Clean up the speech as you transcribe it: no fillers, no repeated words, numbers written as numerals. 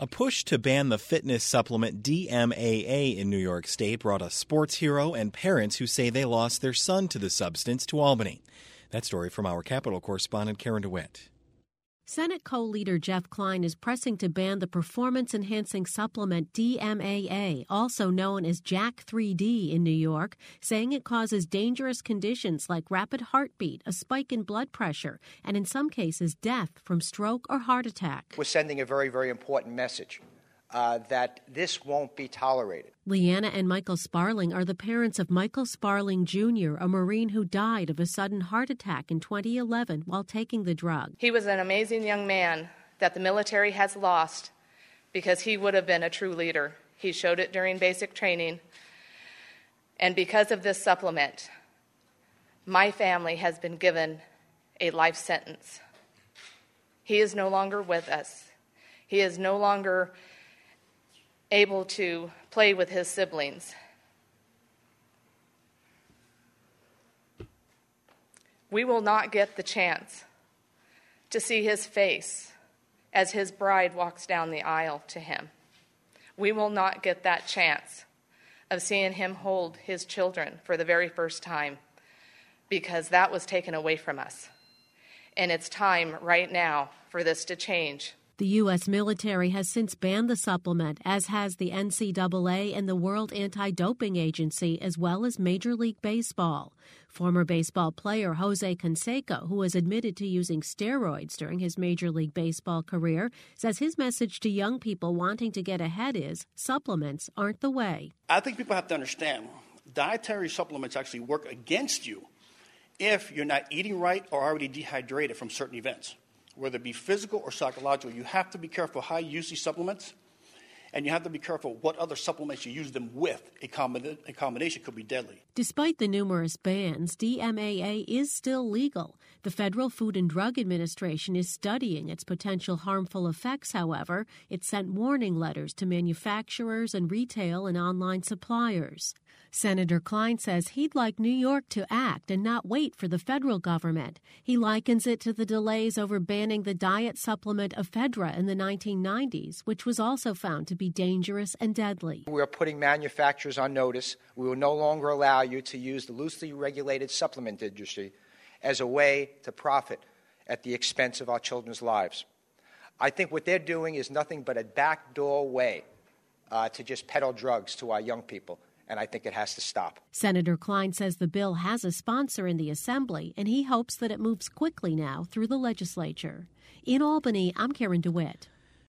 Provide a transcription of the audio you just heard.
A push to ban the fitness supplement DMAA in New York State brought a sports hero and parents who say they lost their son to the substance to Albany. That story from our Capitol correspondent Karen DeWitt. Senate co-leader Jeff Klein is pressing to ban the performance-enhancing supplement DMAA, also known as Jack 3D in New York, saying it causes dangerous conditions like rapid heartbeat, a spike in blood pressure, and in some cases death from stroke or heart attack. We're sending a very, very important message that this won't be tolerated. Leanna and Michael Sparling are the parents of Michael Sparling Jr., a Marine who died of a sudden heart attack in 2011 while taking the drug. He was an amazing young man that the military has lost because he would have been a true leader. He showed it during basic training. And because of this supplement, my family has been given a life sentence. He is no longer with us. He is no longer able to play with his siblings. We will not get the chance to see his face as his bride walks down the aisle to him. We will not get that chance of seeing him hold his children for the very first time because that was taken away from us. And it's time right now for this to change. The U.S. military has since banned the supplement, as has the NCAA and the World Anti-Doping Agency, as well as Major League Baseball. Former baseball player Jose Canseco, who has admitted to using steroids during his Major League Baseball career, says his message to young people wanting to get ahead is supplements aren't the way. I think people have to understand dietary supplements actually work against you if you're not eating right or already dehydrated from certain events. Whether it be physical or psychological, you have to be careful how you use these supplements, and you have to be careful what other supplements you use them with. A combination could be deadly. Despite the numerous bans, DMAA is still legal. The Federal Food and Drug Administration is studying its potential harmful effects, however. It sent warning letters to manufacturers and retail and online suppliers. Senator Klein says he'd like New York to act and not wait for the federal government. He likens it to the delays over banning the diet supplement ephedra in the 1990s, which was also found to be dangerous and deadly. We are putting manufacturers on notice. We will no longer allow you to use the loosely regulated supplement industry as a way to profit at the expense of our children's lives. I think what they're doing is nothing but a backdoor way to just peddle drugs to our young people. And I think it has to stop. Senator Klein says the bill has a sponsor in the Assembly, and he hopes that it moves quickly now through the legislature. In Albany, I'm Karen DeWitt.